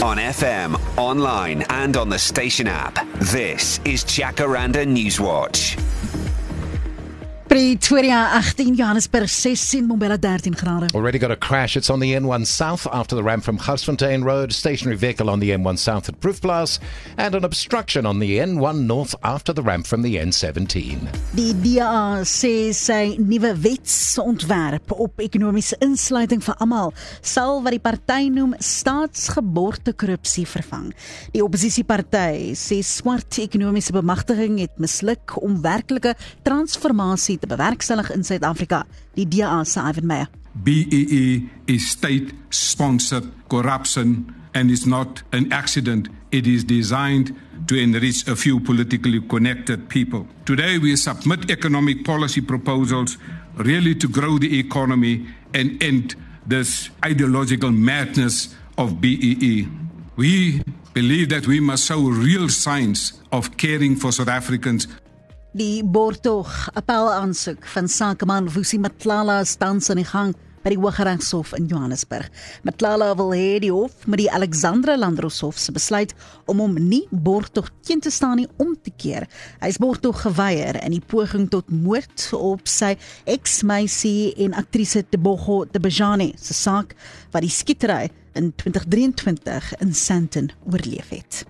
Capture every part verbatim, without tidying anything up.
On F M, online and on the station app. This is Jacaranda Newswatch. Pretoria eighteen, Johannesburg sixteen, Mbombela thirteen grade. Already got a crash. It's on the N one South after the ramp from Garsfontein Road. Stationary vehicle on the N one South at Proefplaas. And an obstruction on the N one North after the ramp from the N seventeen. Die D A sê sy nuwe wetsontwerp op ekonomiese insluiting vir almal sal wat die party noem staatsgeborgde korrupsie vervang. Die oppositieparty sê swart ekonomiese bemagtiging het misluk om werklike transformasie te bewerkstellig in Suid-Afrika. Die D A se Ivan Meyer. B E E is state-sponsored corruption and is not an accident. It is designed to enrich a few politically connected people. Today we submit economic policy proposals really to grow the economy and end this ideological madness of B E E. We believe that we must show real signs of caring for South Africans. Die borgtog appelaansoek van sakeman Vusi Matlala is tans aan die gang by die Hooggeregshof in Johannesburg. Matlala wil hê die hof met die Alexandra Landdroshof se besluit om hom nie borgtog teen te staan nie om te keer. Hy is borgtog geweier in die poging tot moord op sy ex-meisie en aktrise Tebogo Tebejane se saak wat die skietery in twintig drieëntwintig in Sandton oorleef het.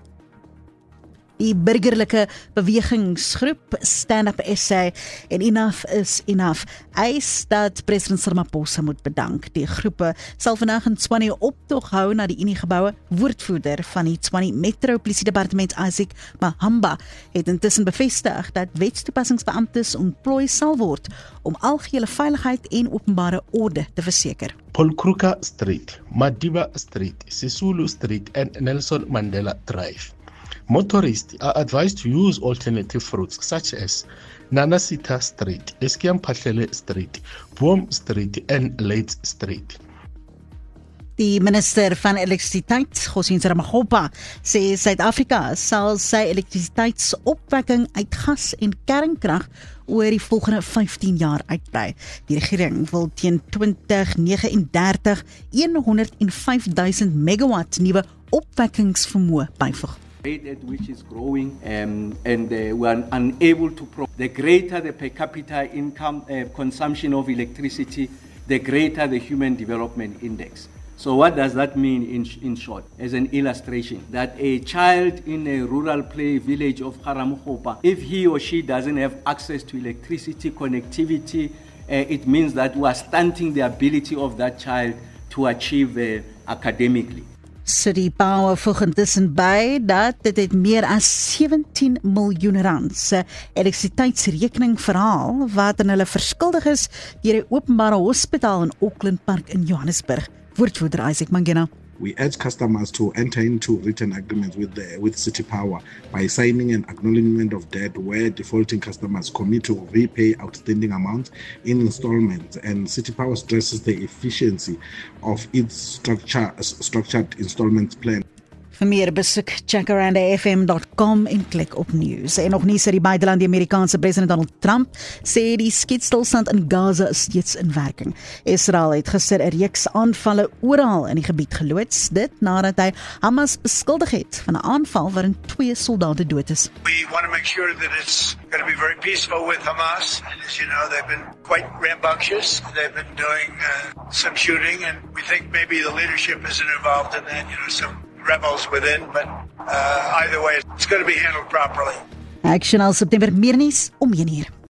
Die burgerlike bewegingsgroep Stand Up S A en Enough is Enough eis dat president Ramaphosa moet bedank. Die groepe sal vandag in Tshwane optog hou na die Unie-geboue. Woordvoerder van die Tshwane Metro Polisie Departement Isaac Mahamba het intussen bevestig dat wetstoepassingsbeamptes ontplooi sal word om algehele veiligheid en openbare orde te verseker. Paul Kruger Street, Madiba Street, Sisulu Street and Nelson Mandela Drive. Motorists are advised to use alternative routes such as Nanasita Street, Eskiam Patlele Street, Boom Street and Late Street. Die minister van elektrisiteit, Gosien Ramaphosa, sê Suid-Afrika sal sy elektrisiteitsopwekking uit gas en kernkrag oor die volgende vyftien jaar uitbrei. Die regering wil teen twintig negenendertig honderdvyf duisend megawatt nuwe opwekkingsvermoë byvoeg. Rate at which is growing um, and uh, we are unable to pro the greater the per capita income uh, consumption of electricity, the greater the human development index. So what does that mean in, in short? As an illustration, that a child in a rural play village of Garamokgopa, if he or she doesn't have access to electricity, connectivity, uh, it means that we are stunting the ability of that child to achieve uh, academically. City Power voeg intussen by dat dit het meer as sewentien miljoen rand se elektrisiteitsrekening verhaal wat aan hulle verskuldig is deur die openbare hospitaal in Auckland Park in Johannesburg. Woordvoerder Isaac Mangena. We urge customers to enter into written agreements with the, with City Power by signing an acknowledgement of debt where defaulting customers commit to repay outstanding amounts in installments, and City Power stresses the efficiency of its structure, structured installment plan. Vir meer besoek jacaranda f m dot com en klik op nuus. En nog nie sê die buiteland die Amerikaanse president Donald Trump sê die skietstilstand in Gaza is steeds in werking. Israel het gister 'n reeks aanvalle oral in die gebied geloods, dit nadat hy Hamas beskuldig het van 'n aanval waarin twee soldate dood is. We want to make sure that it's going to be very peaceful with Hamas. And as you know, they've been quite rambunctious. They've been doing uh, some shooting, and we think maybe the leadership isn't involved in that, you know, some rebels within, but uh, either way, it's going to be handled properly. Action al September, meer nuus om een uur.